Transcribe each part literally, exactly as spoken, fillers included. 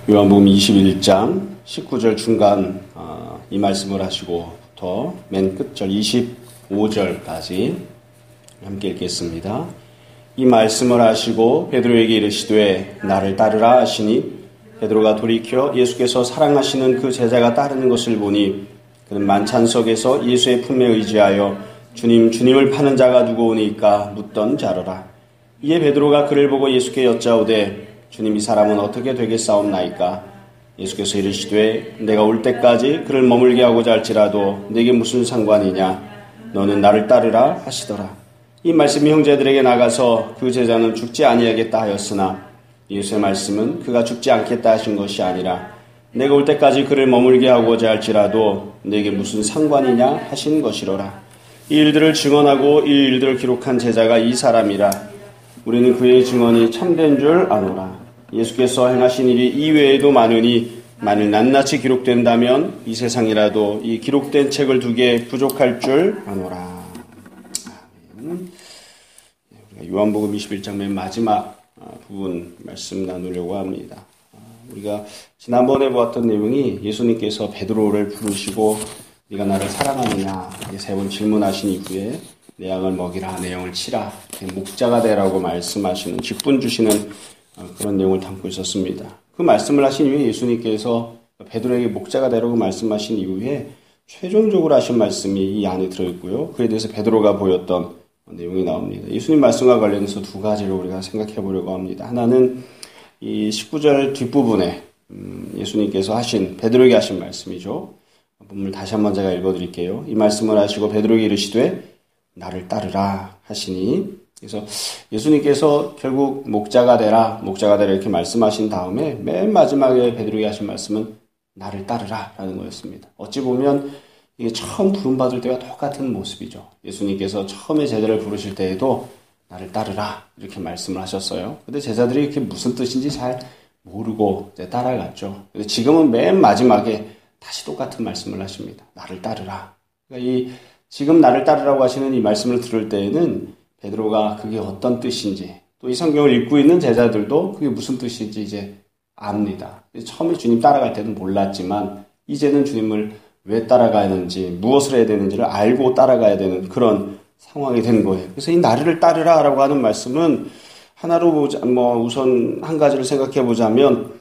요한복음 이십일 장 십구 절 중간 어, 이 말씀을 하시고부터 맨 끝절 이십오 절까지 함께 읽겠습니다. 이 말씀을 하시고 베드로에게 이르시되 나를 따르라 하시니 베드로가 돌이켜 예수께서 사랑하시는 그 제자가 따르는 것을 보니 그는 만찬석에서 예수의 품에 의지하여 주님 주님을 파는 자가 누구 오니까 묻던 자로라. 이에 베드로가 그를 보고 예수께 여짜오되 주님 이 사람은 어떻게 되겠사옵나이까? 예수께서 이르시되 내가 올 때까지 그를 머물게 하고자 할지라도 내게 무슨 상관이냐? 너는 나를 따르라 하시더라. 이 말씀이 형제들에게 나가서 그 제자는 죽지 아니하겠다 하였으나 예수의 말씀은 그가 죽지 않겠다 하신 것이 아니라 내가 올 때까지 그를 머물게 하고자 할지라도 내게 무슨 상관이냐 하신 것이로라. 이 일들을 증언하고 이 일들을 기록한 제자가 이 사람이라. 우리는 그의 증언이 참된 줄 아노라. 예수께서 행하신 일이 이외에도 많으니 만일 낱낱이 기록된다면 이 세상이라도 이 기록된 책을 두기에 부족할 줄 아노라. 우리가 요한복음 이십일 장 맨 마지막 부분 말씀 나누려고 합니다. 우리가 지난번에 보았던 내용이 예수님께서 베드로를 부르시고 네가 나를 사랑하느냐 세 번 질문하신 이후에 내 양을 먹이라 내 영을 치라 목자가 되라고 말씀하시는 직분 주시는 그런 내용을 담고 있었습니다. 그 말씀을 하신 이후에 예수님께서 베드로에게 목자가 되라고 말씀하신 이후에 최종적으로 하신 말씀이 이 안에 들어있고요. 그에 대해서 베드로가 보였던 내용이 나옵니다. 예수님 말씀과 관련해서 두 가지로 우리가 생각해 보려고 합니다. 하나는 이 십구 절 뒷부분에 예수님께서 하신 베드로에게 하신 말씀이죠. 본문을 다시 한번 제가 읽어드릴게요. 이 말씀을 하시고 베드로에게 이르시되 나를 따르라 하시니 그래서 예수님께서 결국 목자가 되라 목자가 되라 이렇게 말씀하신 다음에 맨 마지막에 베드로에게 하신 말씀은 나를 따르라 라는 거였습니다. 어찌 보면 이게 처음 부름받을 때와 똑같은 모습이죠. 예수님께서 처음에 제자를 부르실 때에도 나를 따르라 이렇게 말씀을 하셨어요. 근데 제자들이 이게 무슨 뜻인지 잘 모르고 이제 따라갔죠. 근데 지금은 맨 마지막에 다시 똑같은 말씀을 하십니다. 나를 따르라. 그러니까 이 지금 나를 따르라고 하시는 이 말씀을 들을 때에는 베드로가 그게 어떤 뜻인지 또 이 성경을 읽고 있는 제자들도 그게 무슨 뜻인지 이제 압니다. 처음에 주님 따라갈 때는 몰랐지만 이제는 주님을 왜 따라가야 하는지 무엇을 해야 되는지를 알고 따라가야 되는 그런 상황이 된 거예요. 그래서 이 나를 따르라라고 하는 말씀은 하나로 보자 뭐 우선 한 가지를 생각해 보자면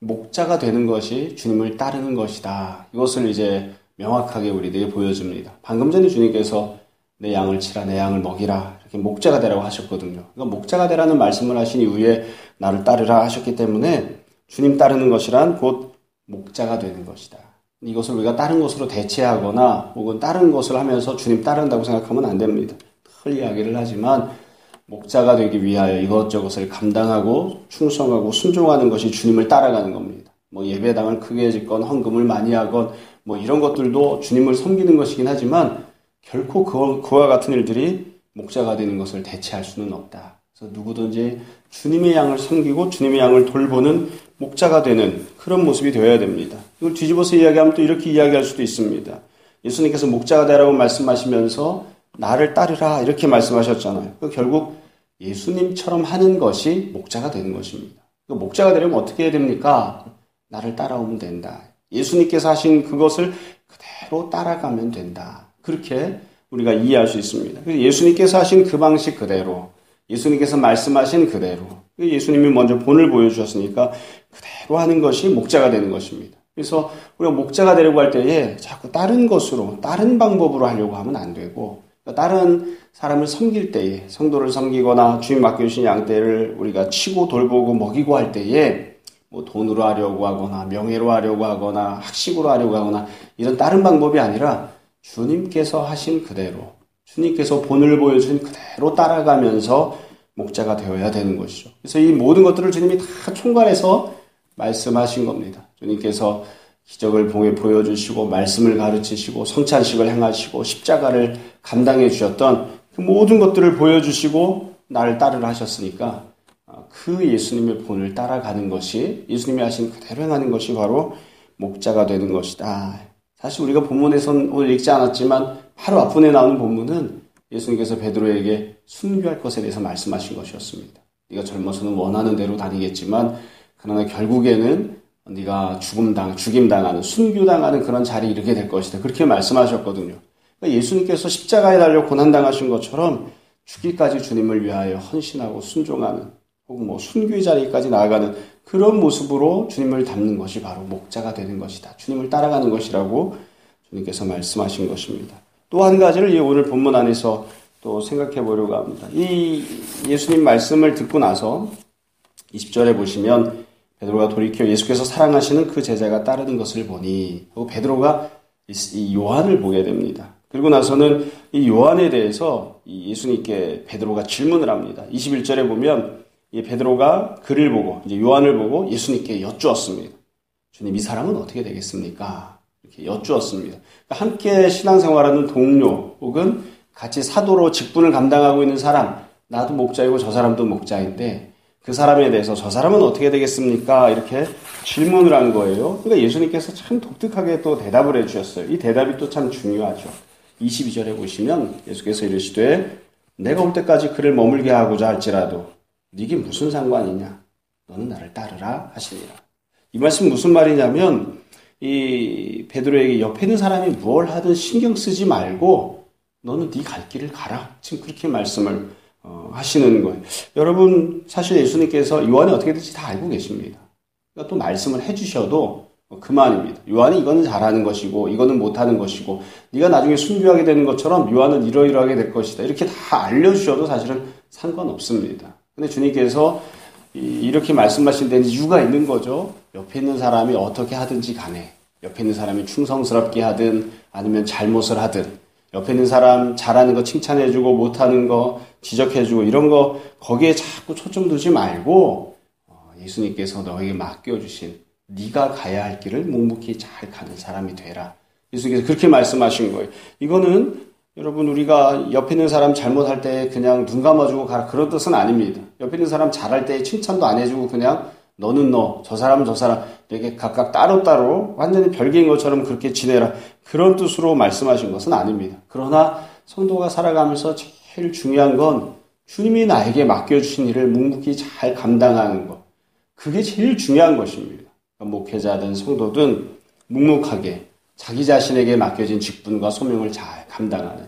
목자가 되는 것이 주님을 따르는 것이다. 이것을 이제 명확하게 우리에게 보여줍니다. 방금 전에 주님께서 내 양을 치라, 내 양을 먹이라 이렇게 목자가 되라고 하셨거든요. 그러니까 목자가 되라는 말씀을 하신 이후에 나를 따르라 하셨기 때문에 주님 따르는 것이란 곧 목자가 되는 것이다. 이것을 우리가 다른 것으로 대체하거나 혹은 다른 것을 하면서 주님 따른다고 생각하면 안 됩니다. 늘 이야기를 하지만 목자가 되기 위하여 이것저것을 감당하고 충성하고 순종하는 것이 주님을 따라가는 겁니다. 뭐 예배당을 크게 짓건 헌금을 많이 하건 뭐 이런 것들도 주님을 섬기는 것이긴 하지만 결코 그, 그와 같은 일들이 목자가 되는 것을 대체할 수는 없다. 그래서 누구든지 주님의 양을 섬기고 주님의 양을 돌보는 목자가 되는 그런 모습이 되어야 됩니다. 이걸 뒤집어서 이야기하면 또 이렇게 이야기할 수도 있습니다. 예수님께서 목자가 되라고 말씀하시면서 나를 따르라 이렇게 말씀하셨잖아요. 결국 예수님처럼 하는 것이 목자가 되는 것입니다. 목자가 되려면 어떻게 해야 됩니까? 나를 따라오면 된다. 예수님께서 하신 그것을 그대로 따라가면 된다. 그렇게 우리가 이해할 수 있습니다. 예수님께서 하신 그 방식 그대로, 예수님께서 말씀하신 그대로, 예수님이 먼저 본을 보여주셨으니까 그대로 하는 것이 목자가 되는 것입니다. 그래서 우리가 목자가 되려고 할 때에 자꾸 다른 것으로, 다른 방법으로 하려고 하면 안 되고, 다른 사람을 섬길 때에, 성도를 섬기거나 주님 맡겨주신 양떼를 우리가 치고 돌보고 먹이고 할 때에 뭐 돈으로 하려고 하거나 명예로 하려고 하거나 학식으로 하려고 하거나 이런 다른 방법이 아니라 주님께서 하신 그대로, 주님께서 본을 보여준 그대로 따라가면서 목자가 되어야 되는 것이죠. 그래서 이 모든 것들을 주님이 다 총괄해서 말씀하신 겁니다. 주님께서 기적을 보여주시고 말씀을 가르치시고 성찬식을 행하시고 십자가를 감당해 주셨던 그 모든 것들을 보여주시고 나를 따르라 하셨으니까 그 예수님의 본을 따라가는 것이 예수님이 하신 그대로 행하는 것이 바로 목자가 되는 것이다. 사실 우리가 본문에서는 오늘 읽지 않았지만 바로 앞부분에 나오는 본문은 예수님께서 베드로에게 순교할 것에 대해서 말씀하신 것이었습니다. 네가 젊어서는 원하는 대로 다니겠지만 그러나 결국에는 네가 죽음당, 죽임당하는, 순교당하는 그런 자리에 이르게 될 것이다. 그렇게 말씀하셨거든요. 그러니까 예수님께서 십자가에 달려 고난당하신 것처럼 죽기까지 주님을 위하여 헌신하고 순종하는, 혹은 뭐 순교의 자리까지 나아가는 그런 모습으로 주님을 닮는 것이 바로 목자가 되는 것이다. 주님을 따라가는 것이라고 주님께서 말씀하신 것입니다. 또 한 가지를 이 오늘 본문 안에서 또 생각해 보려고 합니다. 이 예수님 말씀을 듣고 나서 이십 절에 보시면 베드로가 돌이켜 예수께서 사랑하시는 그 제자가 따르는 것을 보니, 하고 베드로가 이 요한을 보게 됩니다. 그리고 나서는 이 요한에 대해서 예수님께 베드로가 질문을 합니다. 이십일 절에 보면 이 베드로가 그를 보고, 이제 요한을 보고 예수님께 여쭈었습니다. 주님, 이 사람은 어떻게 되겠습니까? 이렇게 여쭈었습니다. 그러니까 함께 신앙생활하는 동료 혹은 같이 사도로 직분을 감당하고 있는 사람, 나도 목자이고 저 사람도 목자인데 그 사람에 대해서 저 사람은 어떻게 되겠습니까? 이렇게 질문을 한 거예요. 그러니까 예수님께서 참 독특하게 또 대답을 해주셨어요. 이 대답이 또 참 중요하죠. 이십이 절에 보시면 예수께서 이르시되 내가 올 때까지 그를 머물게 하고자 할지라도 네게 무슨 상관이냐? 너는 나를 따르라 하시니라. 이 말씀 무슨 말이냐면 이 베드로에게 옆에 있는 사람이 뭘 하든 신경 쓰지 말고 너는 네 갈 길을 가라. 지금 그렇게 말씀을 어, 하시는 거예요. 여러분, 사실 예수님께서 요한이 어떻게 될지 다 알고 계십니다. 그러니까 또 말씀을 해주셔도 그만입니다. 요한이 이거는 잘하는 것이고 이거는 못하는 것이고 네가 나중에 순교하게 되는 것처럼 요한은 이러이러하게 될 것이다. 이렇게 다 알려주셔도 사실은 상관없습니다. 근데 주님께서 이렇게 말씀하신 데는 이유가 있는 거죠. 옆에 있는 사람이 어떻게 하든지 간에, 옆에 있는 사람이 충성스럽게 하든 아니면 잘못을 하든, 옆에 있는 사람 잘하는 거 칭찬해주고 못하는 거 지적해주고 이런 거 거기에 자꾸 초점 두지 말고 예수님께서 너에게 맡겨주신 네가 가야 할 길을 묵묵히 잘 가는 사람이 되라. 예수님께서 그렇게 말씀하신 거예요. 이거는 여러분, 우리가 옆에 있는 사람 잘못할 때 그냥 눈 감아주고 가라, 그런 뜻은 아닙니다. 옆에 있는 사람 잘할 때 칭찬도 안 해주고 그냥 너는 너, 저 사람은 저 사람 이렇게 각각 따로따로 완전히 별개인 것처럼 그렇게 지내라, 그런 뜻으로 말씀하신 것은 아닙니다. 그러나 성도가 살아가면서 제일 중요한 건 주님이 나에게 맡겨주신 일을 묵묵히 잘 감당하는 것, 그게 제일 중요한 것입니다. 목회자든 성도든 묵묵하게 자기 자신에게 맡겨진 직분과 소명을 잘 감당하는,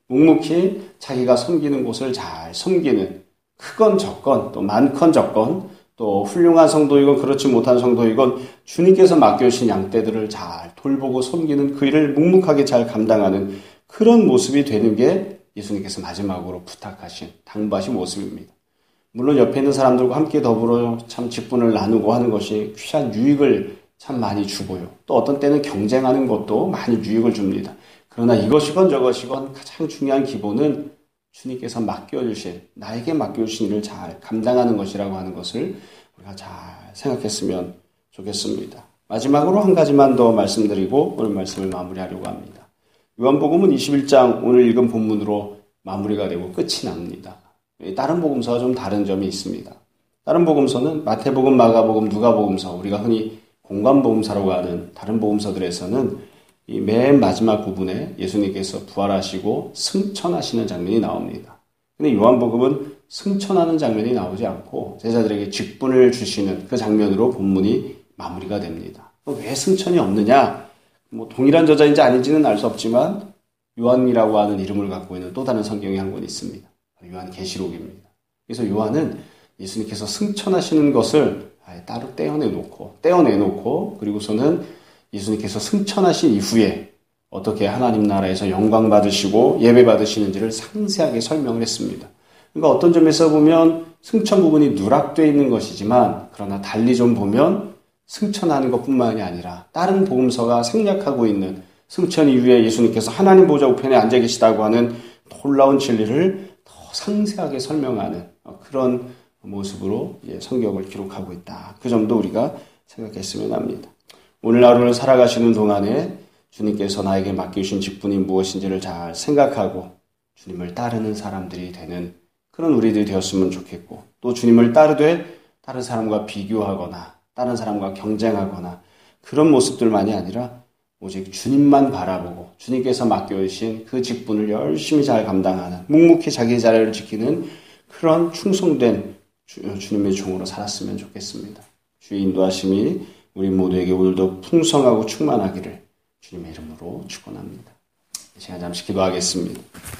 묵묵히 자기가 섬기는 곳을 잘 섬기는, 크건 적건 또 많건 적건 또 훌륭한 성도이건 그렇지 못한 성도이건 주님께서 맡겨주신 양떼들을 잘 돌보고 섬기는 그 일을 묵묵하게 잘 감당하는 그런 모습이 되는 게 예수님께서 마지막으로 부탁하신, 당부하신 모습입니다. 물론 옆에 있는 사람들과 함께 더불어 참 직분을 나누고 하는 것이 귀한 유익을 참 많이 주고요. 또 어떤 때는 경쟁하는 것도 많이 유익을 줍니다. 그러나 이것이건 저것이건 가장 중요한 기본은 주님께서 맡겨주신, 나에게 맡겨주신 일을 잘 감당하는 것이라고 하는 것을 우리가 잘 생각했으면 좋겠습니다. 마지막으로 한 가지만 더 말씀드리고 오늘 말씀을 마무리하려고 합니다. 요한복음은 이십일 장 오늘 읽은 본문으로 마무리가 되고 끝이 납니다. 다른 복음서와 좀 다른 점이 있습니다. 다른 복음서는 마태복음, 마가복음, 누가복음서, 우리가 흔히 공관복음서라고 하는 다른 복음서들에서는 이 맨 마지막 부분에 예수님께서 부활하시고 승천하시는 장면이 나옵니다. 근데 요한복음은 승천하는 장면이 나오지 않고 제자들에게 직분을 주시는 그 장면으로 본문이 마무리가 됩니다. 왜 승천이 없느냐? 뭐 동일한 저자인지 아닌지는 알 수 없지만 요한이라고 하는 이름을 갖고 있는 또 다른 성경이 한 권 있습니다. 요한계시록입니다. 그래서 요한은 예수님께서 승천하시는 것을 아예 따로 떼어내놓고, 떼어내놓고, 그리고서는 예수님께서 승천하신 이후에 어떻게 하나님 나라에서 영광 받으시고 예배 받으시는지를 상세하게 설명을 했습니다. 그러니까 어떤 점에서 보면 승천 부분이 누락되어 있는 것이지만, 그러나 달리 좀 보면 승천하는 것뿐만이 아니라 다른 복음서가 생략하고 있는 승천 이후에 예수님께서 하나님 보좌 우편에 앉아 계시다고 하는 놀라운 진리를 더 상세하게 설명하는 그런 모습으로 성경을 기록하고 있다. 그 점도 우리가 생각했으면 합니다. 오늘 하루를 살아가시는 동안에 주님께서 나에게 맡기신 직분이 무엇인지를 잘 생각하고 주님을 따르는 사람들이 되는 그런 우리들이 되었으면 좋겠고, 또 주님을 따르되 다른 사람과 비교하거나 다른 사람과 경쟁하거나 그런 모습들만이 아니라 오직 주님만 바라보고 주님께서 맡겨주신 그 직분을 열심히 잘 감당하는, 묵묵히 자기 자리를 지키는 그런 충성된 주, 주님의 종으로 살았으면 좋겠습니다. 주의 인도하심이 우리 모두에게 오늘도 풍성하고 충만하기를 주님의 이름으로 축원합니다. 이 시간 잠시 기도하겠습니다.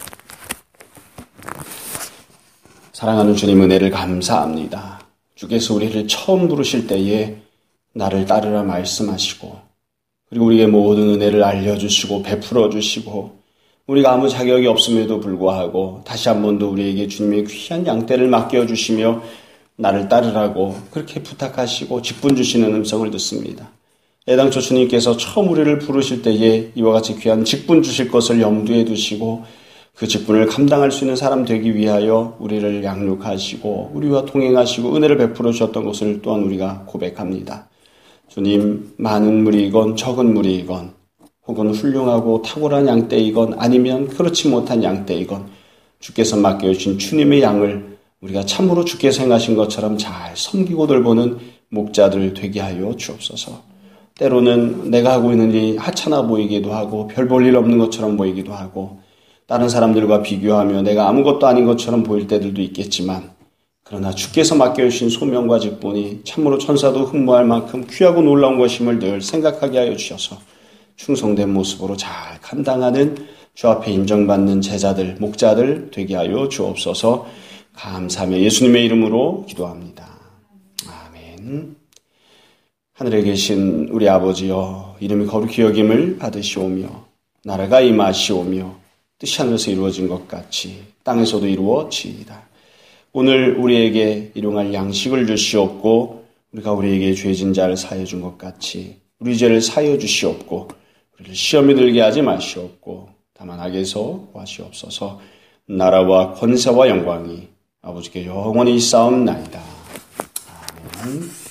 사랑하는 주님, 은혜를 감사합니다. 주께서 우리를 처음 부르실 때에 나를 따르라 말씀하시고, 그리고 우리에게 모든 은혜를 알려주시고 베풀어 주시고, 우리가 아무 자격이 없음에도 불구하고 다시 한 번 더 우리에게 주님의 귀한 양떼를 맡겨주시며 나를 따르라고 그렇게 부탁하시고 직분 주시는 음성을 듣습니다. 애당초 주님께서 처음 우리를 부르실 때에 이와 같이 귀한 직분 주실 것을 염두에 두시고 그 직분을 감당할 수 있는 사람 되기 위하여 우리를 양육하시고 우리와 동행하시고 은혜를 베풀어 주셨던 것을 또한 우리가 고백합니다. 주님, 많은 무리이건 적은 무리이건 혹은 훌륭하고 탁월한 양떼이건 아니면 그렇지 못한 양떼이건 주께서 맡겨주신 주님의 양을 우리가 참으로 주께서 행하신 것처럼 잘 섬기고 돌보는 목자들 되게 하여 주옵소서. 때로는 내가 하고 있는 일이 하찮아 보이기도 하고 별 볼 일 없는 것처럼 보이기도 하고 다른 사람들과 비교하며 내가 아무것도 아닌 것처럼 보일 때들도 있겠지만, 그러나 주께서 맡겨주신 소명과 직분이 참으로 천사도 흠모할 만큼 귀하고 놀라운 것임을 늘 생각하게 하여 주셔서 충성된 모습으로 잘 감당하는 주 앞에 인정받는 제자들, 목자들 되게 하여 주옵소서. 감사하며 예수님의 이름으로 기도합니다. 아멘. 하늘에 계신 우리 아버지여, 이름이 거룩히 여김을 받으시오며 나라가 임하시오며 뜻이 하늘에서 이루어진 것 같이 땅에서도 이루어지이다. 오늘 우리에게 일용할 양식을 주시옵고 우리가 우리에게 죄진 자를 사하여 준 것 같이 우리 죄를 사하여 주시옵고 우리를 시험에 들게 하지 마시옵고 다만 악에서 구하시옵소서. 나라와 권세와 영광이 아버지께 영원히 있사옵나이다. 아멘.